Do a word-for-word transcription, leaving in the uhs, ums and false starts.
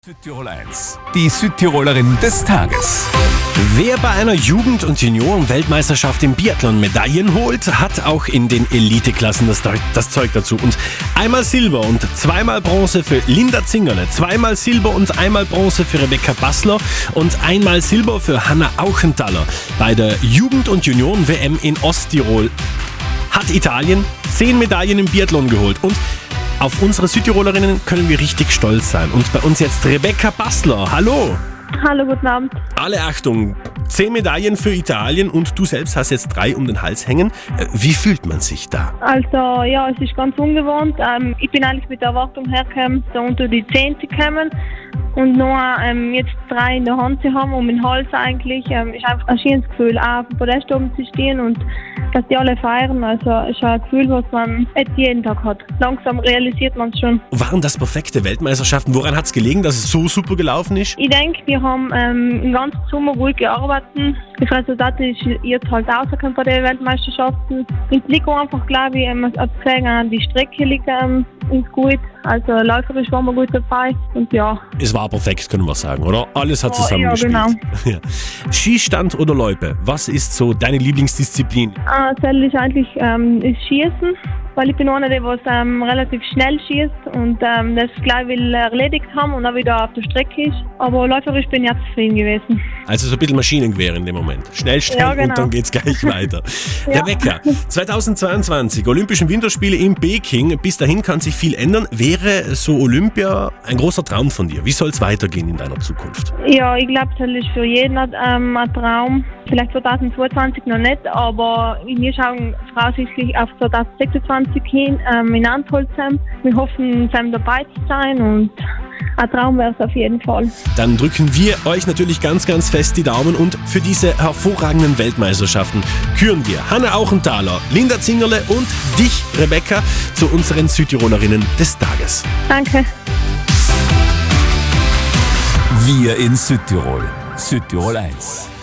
Südtirol eins. Die Südtirolerin des Tages. Wer bei einer Jugend- und Junioren-Weltmeisterschaft im Biathlon Medaillen holt, hat auch in den Eliteklassen das, das Zeug dazu. Und einmal Silber und zweimal Bronze für Linda Zingerle, zweimal Silber und einmal Bronze für Rebecca Bassler und einmal Silber für Hanna Auchenthaler. Bei der Jugend- und Junioren-W M in Osttirol hat Italien zehn Medaillen im Biathlon geholt. Und auf unsere Südtirolerinnen können wir richtig stolz sein. Und bei uns jetzt Rebecca Bassler. Hallo! Hallo, guten Abend. Alle Achtung, zehn Medaillen für Italien und du selbst hast jetzt drei um den Hals hängen. Wie fühlt man sich da? Also ja, es ist ganz ungewohnt. Ähm, ich bin eigentlich mit der Erwartung hergekommen, da unter die zehn zu kommen. Und nur ähm, jetzt drei in der Hand zu haben, um den Hals eigentlich, ähm, ist einfach ein schönes Gefühl, auch auf dem Podest oben zu stehen und dass die alle feiern. Also ist ein Gefühl, was man jetzt jeden Tag hat. Langsam realisiert man es schon. Waren das perfekte Weltmeisterschaften? Woran hat es gelegen, dass es so super gelaufen ist? Ich denke, wir haben ähm, den ganzen Sommer gut gearbeitet. Das Resultat ist jetzt halt rausgekommen bei den Weltmeisterschaften. Es liegt einfach, glaube ich, man hat gesehen, die Strecke liegt ähm, uns gut. Also läuferisch waren wir gut dabei und ja. Es war perfekt, können wir sagen, oder? Alles hat Oh, zusammengespielt. ja, genau. Ja. Skistand oder Loipe? Was ist so deine Lieblingsdisziplin? Ah, das ist eigentlich ähm, ist Schießen, weil ich bin einer, der was, ähm, relativ schnell schießt und ähm, das gleich will erledigt haben und dann wieder auf der Strecke ist. Aber läuferisch bin ich auch zufrieden gewesen. Also so ein bisschen Maschinengewehr in dem Moment. Schnell, schnell Ja, genau. Und dann geht's gleich weiter. Ja. Rebecca, zweitausendzweiundzwanzig, Olympischen Winterspiele in Peking. Bis dahin kann sich viel ändern. Wäre so Olympia ein großer Traum von dir? Wie soll es weitergehen in deiner Zukunft? Ja, ich glaube, das ist für jeden ähm, ein Traum. Vielleicht zweitausendzweiundzwanzig noch nicht, aber wir schauen voraussichtlich auf zweitausendsechsundzwanzig hin ähm, in Antholzheim. Wir hoffen, zusammen dabei zu sein und ein Traum wäre es auf jeden Fall. Dann drücken wir euch natürlich ganz, ganz fest die Daumen und für diese hervorragenden Weltmeisterschaften küren wir Hanna Auchenthaler, Linda Zingerle und dich, Rebecca, zu unseren Südtirolerinnen des Tages. Danke. Wir in Südtirol. Südtirol eins.